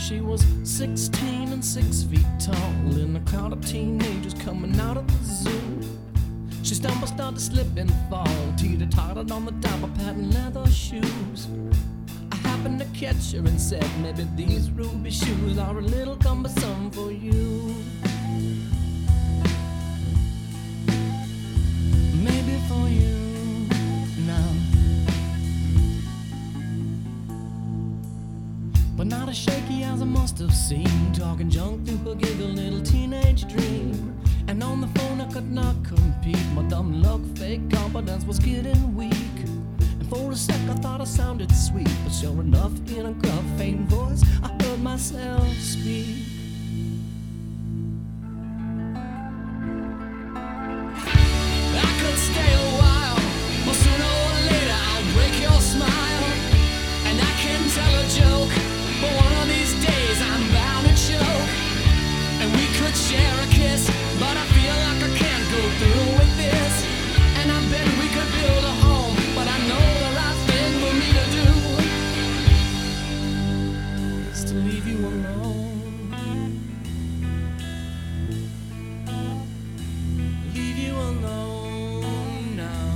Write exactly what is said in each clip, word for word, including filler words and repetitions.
She was sixteen and six feet tall in a crowd of teenagers coming out of the zoo. She stumbled, started to slip and fall, teeter-tottered on the top of patent leather shoes. I happened to catch her and said, maybe these ruby shoes are a little cumbersome for you. Maybe for you now, but not as shaky as I must have seemed, talking junk through her giggle little teenage dream. And on the phone I could not compete, my dumb luck, fake confidence was getting weak. And for a sec I thought I sounded sweet, but sure enough in a gruff, faint voice I heard myself speak. I could stay a while, but sooner or later I'll break your smile. And I can tell a joke, but one of these days I'm bound to choke. And we could share a kiss, but I feel like I can't go through with this. And I bet we could build a home, but I know the right thing for me to do is to leave you alone. Leave you alone now.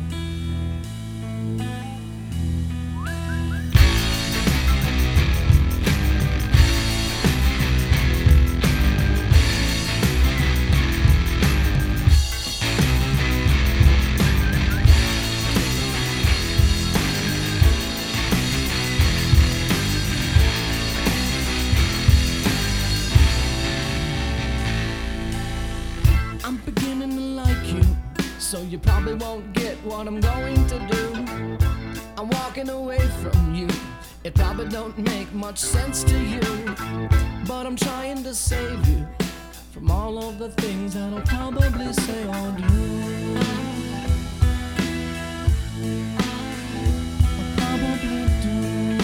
I'm beginning to like you, so you probably won't get what I'm going to do. I'm walking away from you, it probably don't make much sense to you, but I'm trying to save you from all of the things that I'll probably say or do. I'll probably do.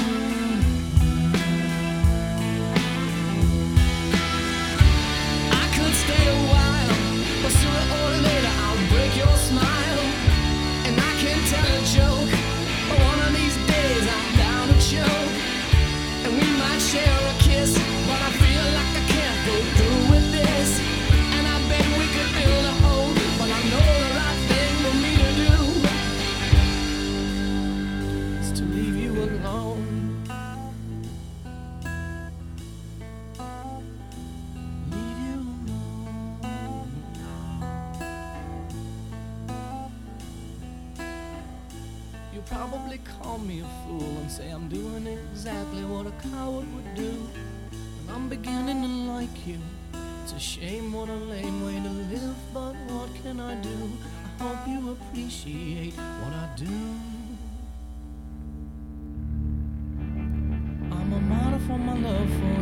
I could stay a while, but sooner or later I'll break your smile. And I can tell a joke, but one of these days I'm bound to choke. And we might share a kiss, but I feel like I can't go through with this. And I bet we could build a home, but I know the right thing for me to do is to leave you alone. Leave you alone. You probably call me a fool and say I'm doing exactly what a coward would do. And I'm beginning to like you. It's a shame, what a lame way to live, but what can I do? I hope you appreciate what I do. I'm a martyr for my love for